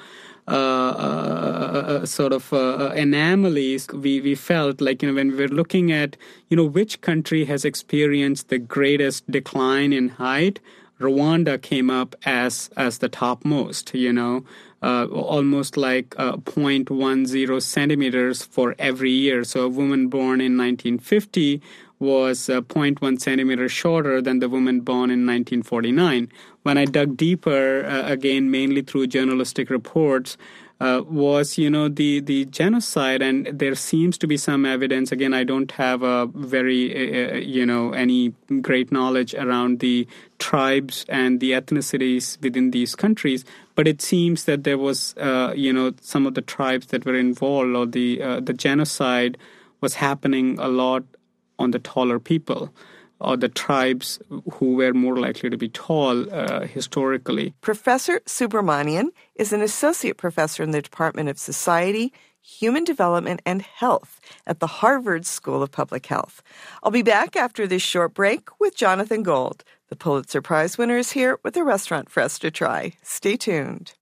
anomalies we felt when we were looking at, which country has experienced the greatest decline in height. Rwanda came up as the topmost, almost 0.10 centimeters for every year. So a woman born in 1950 was 0.1 centimeters shorter than the woman born in 1949. When I dug deeper, again, mainly through journalistic reports, was, the genocide, and there seems to be some evidence. Again, I don't have a very, any great knowledge around the tribes and the ethnicities within these countries, but it seems that there was, some of the tribes that were involved, or the genocide was happening a lot on the taller people, or the tribes who were more likely to be tall historically. Professor Subramanian is an associate professor in the Department of Society, Human Development, and Health at the Harvard School of Public Health. I'll be back after this short break with Jonathan Gold. The Pulitzer Prize winner is here with a restaurant for us to try. Stay tuned.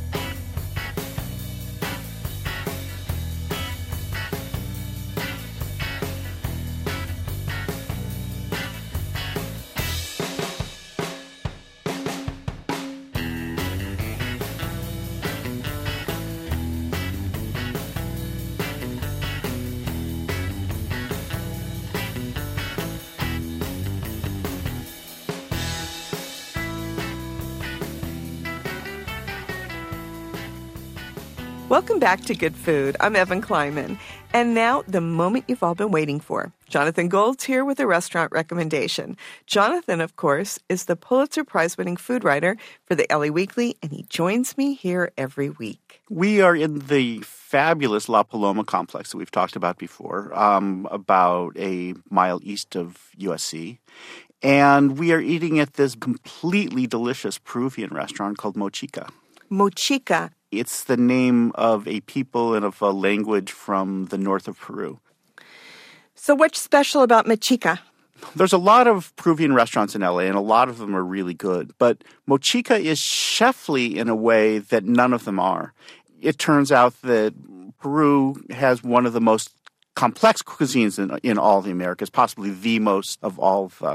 Welcome back to Good Food. I'm Evan Kleiman. And now, the moment you've all been waiting for. Jonathan Gold's here with a restaurant recommendation. Jonathan, of course, is the Pulitzer Prize-winning food writer for the LA Weekly, and he joins me here every week. We are in the fabulous La Paloma complex that we've talked about before, about a mile east of USC. And we are eating at this completely delicious Peruvian restaurant called Mochica. Mochica. It's the name of a people and of a language from the north of Peru. So what's special about Mochica? There's a lot of Peruvian restaurants in LA, and a lot of them are really good. But Mochica is chefly in a way that none of them are. It turns out that Peru has one of the most complex cuisines in all the Americas, possibly the most of all the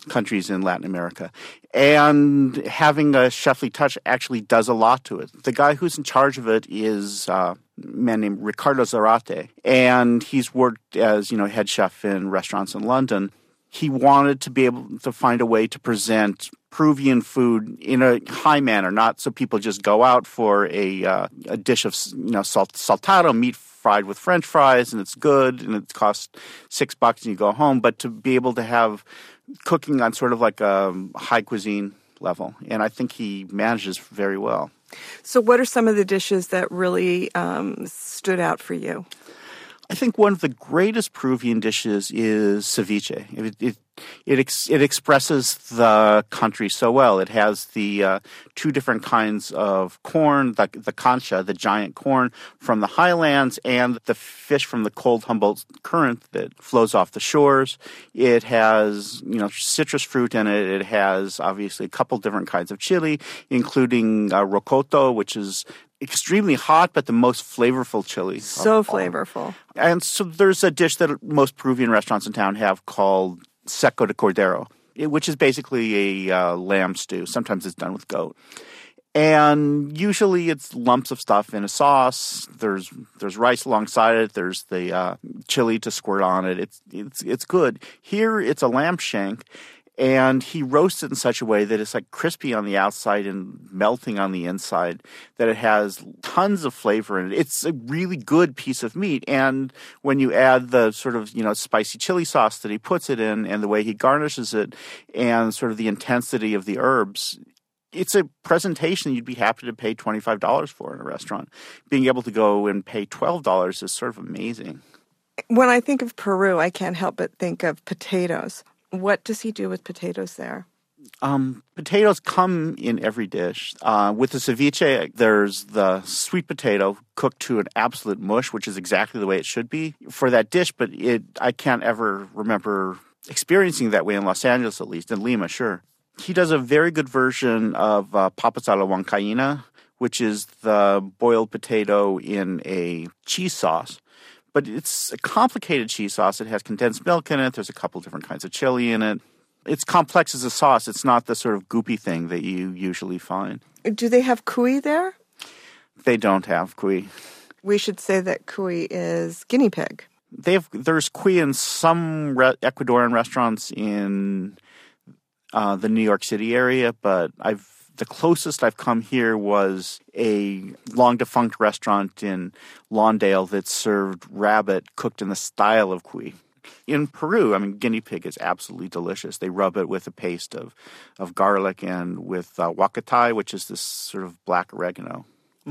countries in Latin America. And having a chefly touch actually does a lot to it. The guy who's in charge of it is a man named Ricardo Zarate, and he's worked as, head chef in restaurants in London. He wanted to be able to find a way to present Peruvian food in a high manner, not so people just go out for a dish of saltado, meat fried with French fries, and it's good, and it costs $6 and you go home, but to be able to have cooking on sort of like a high cuisine level. And I think he manages very well. So what are some of the dishes that really stood out for you? I think one of the greatest Peruvian dishes is ceviche. It expresses the country so well. It has the two different kinds of corn, the cancha, the giant corn from the highlands, and the fish from the cold Humboldt Current that flows off the shores. It has, citrus fruit in it. It has obviously a couple different kinds of chili, including rocoto, which is extremely hot, but the most flavorful chili. So flavorful. And so there's a dish that most Peruvian restaurants in town have called seco de cordero, which is basically a lamb stew. Sometimes it's done with goat. And usually it's lumps of stuff in a sauce. There's rice alongside it. There's the chili to squirt on it. It's good. Here it's a lamb shank. And he roasts it in such a way that it's like crispy on the outside and melting on the inside, that it has tons of flavor in it. It's a really good piece of meat. And when you add the sort of, spicy chili sauce that he puts it in and the way he garnishes it and sort of the intensity of the herbs, it's a presentation you'd be happy to pay $25 for in a restaurant. Being able to go and pay $12 is sort of amazing. When I think of Peru, I can't help but think of potatoes. What does he do with potatoes there? Potatoes come in every dish. With the ceviche, there's the sweet potato cooked to an absolute mush, which is exactly the way it should be for that dish, but I can't ever remember experiencing that way in Los Angeles, at least. In Lima, sure. He does a very good version of papas a la huancaína, which is the boiled potato in a cheese sauce. But it's a complicated cheese sauce. It has condensed milk in it. There's a couple different kinds of chili in it. It's complex as a sauce. It's not the sort of goopy thing that you usually find. Do they have cuy there? They don't have cuy. We should say that cuy is guinea pig. There's cuy in some Ecuadorian restaurants in the New York City area, but the closest I've come here was a long-defunct restaurant in Lawndale that served rabbit cooked in the style of cuy. In Peru, guinea pig is absolutely delicious. They rub it with a paste of garlic and with huacatay, which is this sort of black oregano.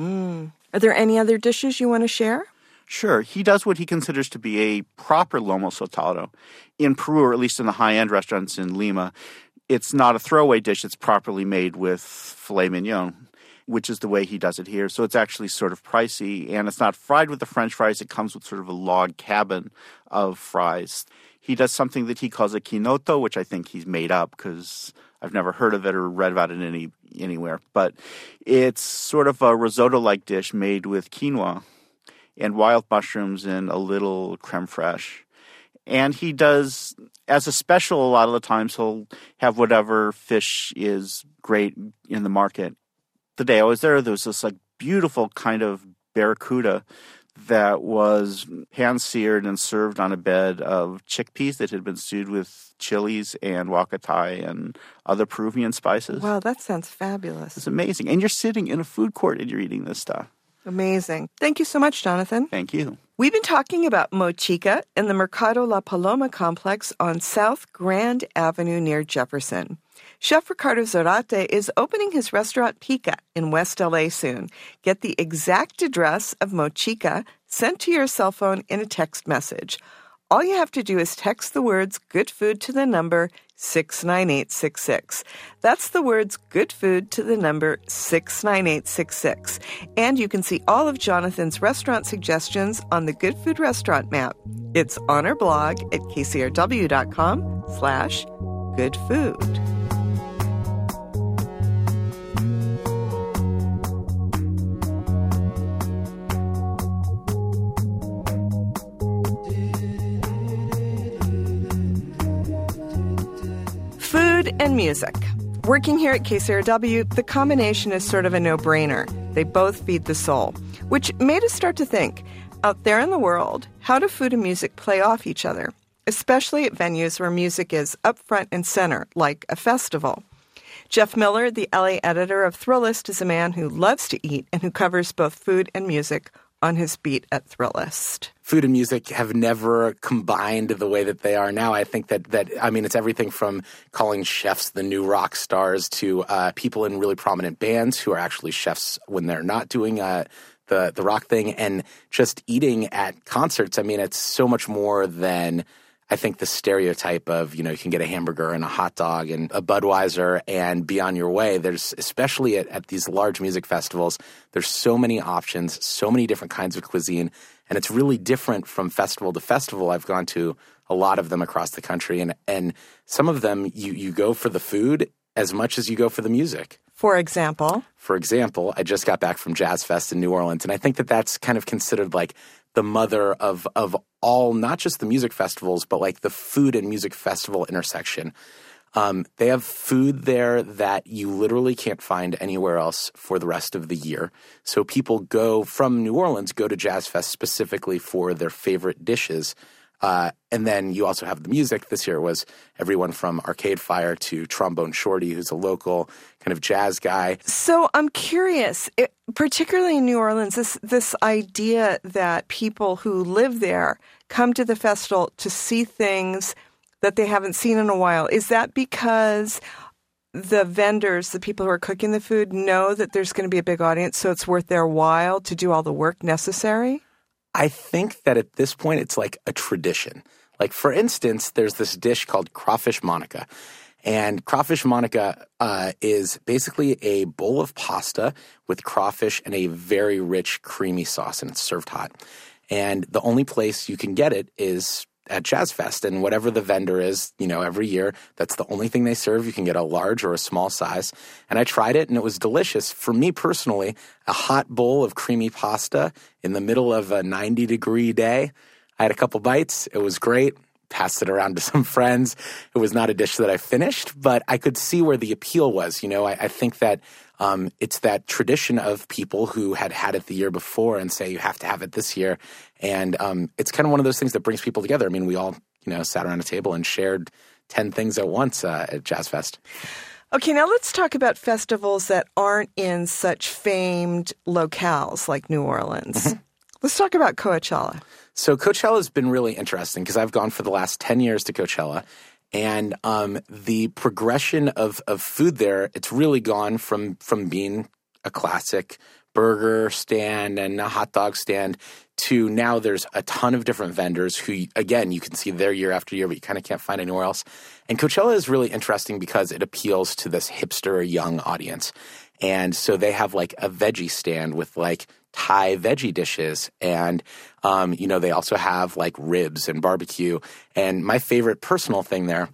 Are there any other dishes you want to share? Sure. He does what he considers to be a proper lomo saltado. In Peru, or at least in the high-end restaurants in Lima, it's not a throwaway dish. It's properly made with filet mignon, which is the way he does it here. So it's actually sort of pricey, and it's not fried with the French fries. It comes with sort of a log cabin of fries. He does something that he calls a quinoto, which I think he's made up because I've never heard of it or read about it anywhere. But it's sort of a risotto-like dish made with quinoa and wild mushrooms and a little creme fraiche. And he does, as a special, a lot of the times he'll have whatever fish is great in the market. The day I was there was this beautiful kind of barracuda that was hand-seared and served on a bed of chickpeas that had been stewed with chilies and huacatay and other Peruvian spices. Wow, that sounds fabulous. It's amazing. And you're sitting in a food court and you're eating this stuff. Amazing. Thank you so much, Jonathan. Thank you. We've been talking about Mochica in the Mercado La Paloma complex on South Grand Avenue near Jefferson. Chef Ricardo Zarate is opening his restaurant Pica in West LA soon. Get the exact address of Mochica sent to your cell phone in a text message. All you have to do is text the words good food to the number 69866. That's the words good food to the number 69866. And you can see all of Jonathan's restaurant suggestions on the Good Food Restaurant map. It's on our blog at kcrw.com/goodfood. and music. Working here at KCRW, the combination is sort of a no-brainer. They both feed the soul, which made us start to think, out there in the world, how do food and music play off each other, especially at venues where music is up front and center, like a festival? Jeff Miller, the LA editor of Thrillist, is a man who loves to eat and who covers both food and music on his beat at Thrillist. Food and music have never combined the way that they are now. I think that it's everything from calling chefs the new rock stars to people in really prominent bands who are actually chefs when they're not doing the rock thing, and just eating at concerts. I mean, it's so much more than, I think, the stereotype of, you can get a hamburger and a hot dog and a Budweiser and be on your way. There's, especially at these large music festivals, there's so many options, so many different kinds of cuisine, and it's really different from festival to festival. I've gone to a lot of them across the country, and some of them you go for the food as much as you go for the music. For example? For example, I just got back from Jazz Fest in New Orleans, and I think that that's kind of considered like the mother of all, not just the music festivals, but like the food and music festival intersection. They have food there that you literally can't find anywhere else for the rest of the year. So people go from New Orleans, go to Jazz Fest specifically for their favorite dishes. And then you also have the music. This year was everyone from Arcade Fire to Trombone Shorty, who's a local kind of jazz guy. So I'm curious, particularly in New Orleans, this idea that people who live there come to the festival to see things that they haven't seen in a while. Is that because the vendors, the people who are cooking the food, know that there's going to be a big audience, so it's worth their while to do all the work necessary? I think that at this point, it's like a tradition. Like, for instance, there's this dish called crawfish Monica. And crawfish Monica is basically a bowl of pasta with crawfish and a very rich, creamy sauce, and it's served hot. And the only place you can get it is at Jazz Fest, and whatever the vendor is, every year, that's the only thing they serve. You can get a large or a small size. And I tried it, and it was delicious. For me personally, a hot bowl of creamy pasta in the middle of a 90-degree day. I had a couple bites. It was great. Passed it around to some friends. It was not a dish that I finished, but I could see where the appeal was. I think that it's that tradition of people who had it the year before and say, you have to have it this year. And it's kind of one of those things that brings people together. I mean, we all, sat around a table and shared 10 things at once at Jazz Fest. Okay, now let's talk about festivals that aren't in such famed locales like New Orleans. Mm-hmm. Let's talk about Coachella. So Coachella has been really interesting because I've gone for the last 10 years to Coachella. And the progression of food there, it's really gone from being a classic burger stand and a hot dog stand to now there's a ton of different vendors who, again, you can see there year after year, but you kind of can't find anywhere else. And Coachella is really interesting because it appeals to this hipster young audience. And so they have like a veggie stand with like Thai veggie dishes. And, they also have like ribs and barbecue. And my favorite personal thing there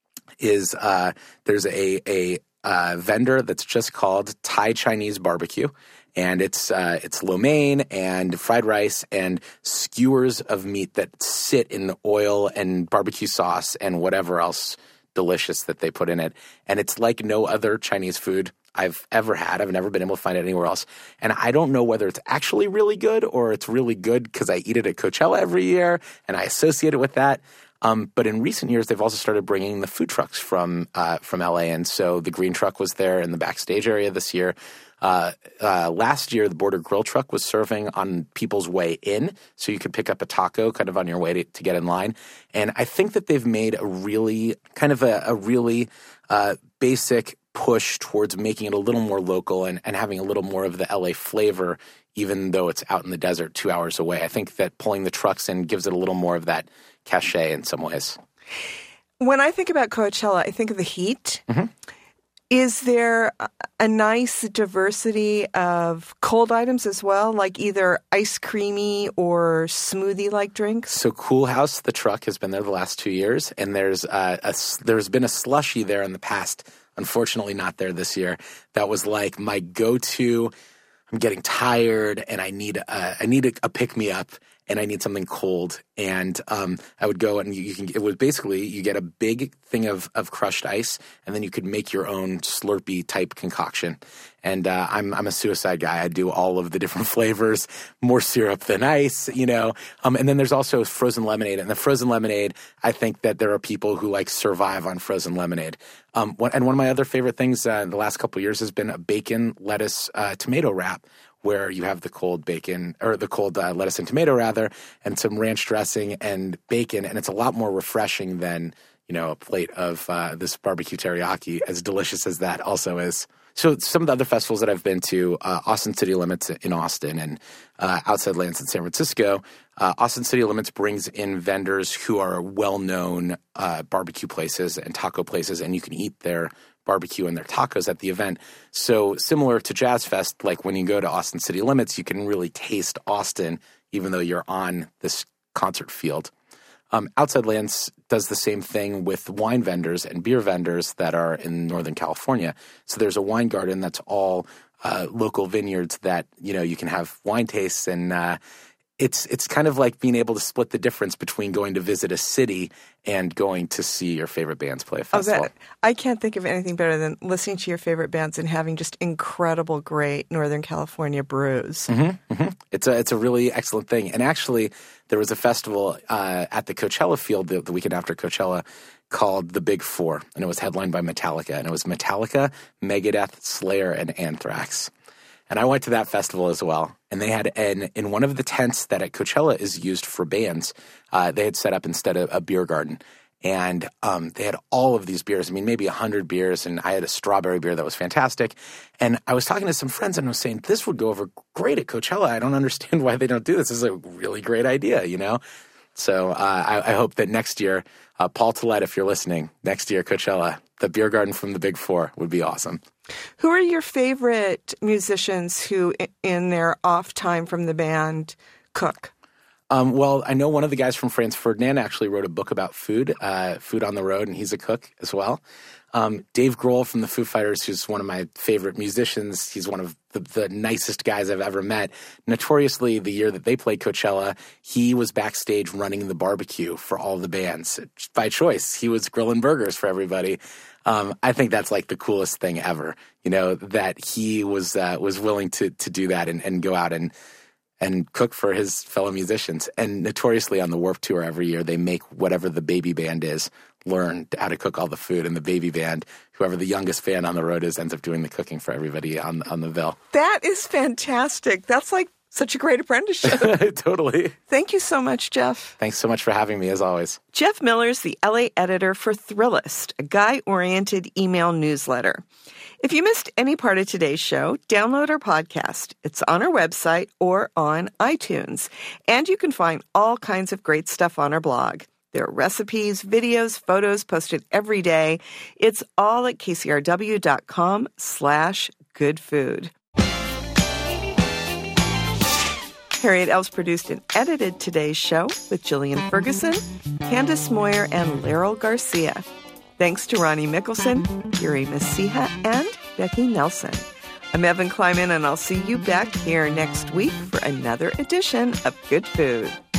is there's a vendor that's just called Thai Chinese barbecue. And it's lo mein and fried rice and skewers of meat that sit in oil and barbecue sauce and whatever else delicious that they put in it. And it's like no other Chinese food I've ever had. I've never been able to find it anywhere else. And I don't know whether it's actually really good or it's really good because I eat it at Coachella every year and I associate it with that. But in recent years, they've also started bringing the food trucks from LA. And so the green truck was there in the backstage area this year. Last year, the Border Grill truck was serving on people's way in. So you could pick up a taco kind of on your way to get in line. And I think that they've made a really kind of a really basic push towards making it a little more local and having a little more of the LA flavor, even though it's out in the desert 2 hours away. I think that pulling the trucks in gives it a little more of that cachet in some ways. When I think about Coachella, I think of the heat. Mm-hmm. Is there a nice diversity of cold items as well, like either ice creamy or smoothie-like drinks? So Cool House, the truck, has been there the last 2 years, and there's been a slushie there in the past. Unfortunately, not there this year. That was like my go-to. I'm getting tired, and I need a pick-me-up. and I need something cold. And I would go and you get a big thing of crushed ice, and then you could make your own Slurpee type concoction. And I'm a suicide guy. I do all of the different flavors, more syrup than ice, And then there's also frozen lemonade. And the frozen lemonade, I think that there are people who survive on frozen lemonade. And one of my other favorite things the last couple of years has been a bacon, lettuce, tomato wrap, where you have the cold bacon or the cold lettuce and tomato rather, and some ranch dressing and bacon. And it's a lot more refreshing than, a plate of this barbecue teriyaki, as delicious as that also is. So some of the other festivals that I've been to, Austin City Limits in Austin and Outside Lands in San Francisco, Austin City Limits brings in vendors who are well-known barbecue places and taco places, and you can eat their barbecue and their tacos at the event. So similar to Jazz Fest, like when you go to Austin City Limits, you can really taste Austin even though you're on this concert field. Outside Lands does the same thing with wine vendors and beer vendors that are in Northern California. So there's a wine garden that's all local vineyards that, you can have wine tastes, and it's kind of like being able to split the difference between going to visit a city and going to see your favorite bands play a festival. I can't think of anything better than listening to your favorite bands and having just incredible, great Northern California brews. Mm-hmm, mm-hmm. It's a really excellent thing. And actually, there was a festival at the Coachella field the weekend after Coachella called The Big Four, and it was headlined by Metallica. And it was Metallica, Megadeth, Slayer, and Anthrax. And I went to that festival as well. And they had, in one of the tents that at Coachella is used for bands, they had set up instead of a beer garden. And they had all of these beers, maybe 100 beers. And I had a strawberry beer that was fantastic. And I was talking to some friends and I was saying, this would go over great at Coachella. I don't understand why they don't do this. This is a really great idea, So I hope that next year, Paul Tollett, if you're listening, next year, Coachella, the beer garden from the Big Four would be awesome. Who are your favorite musicians who, in their off time from the band, cook? Well, I know one of the guys from Franz Ferdinand actually wrote a book about food on the road, and he's a cook as well. Dave Grohl from the Foo Fighters, who's one of my favorite musicians. He's one of the nicest guys I've ever met. Notoriously, the year that they played Coachella, he was backstage running the barbecue for all the bands. By choice, he was grilling burgers for everybody. I think that's like the coolest thing ever, that he was willing to do that and go out and cook for his fellow musicians. And notoriously on the Warped Tour every year, they make whatever the baby band is learn how to cook all the food. And the baby band, whoever the youngest fan on the road is, ends up doing the cooking for everybody on the bill. That is fantastic. That's like such a great apprenticeship. Totally. Thank you so much, Jeff. Thanks so much for having me, as always. Jeff Miller's the LA editor for Thrillist, a guy-oriented email newsletter. If you missed any part of today's show, download our podcast. It's on our website or on iTunes. And you can find all kinds of great stuff on our blog. There are recipes, videos, photos posted every day. It's all at kcrw.com/goodfood. Harriet Elves produced and edited today's show with Jillian Ferguson, Candace Moyer, and Laryl Garcia. Thanks to Ronnie Mickelson, Yuri Masiha, and Becky Nelson. I'm Evan Kleiman, and I'll see you back here next week for another edition of Good Food.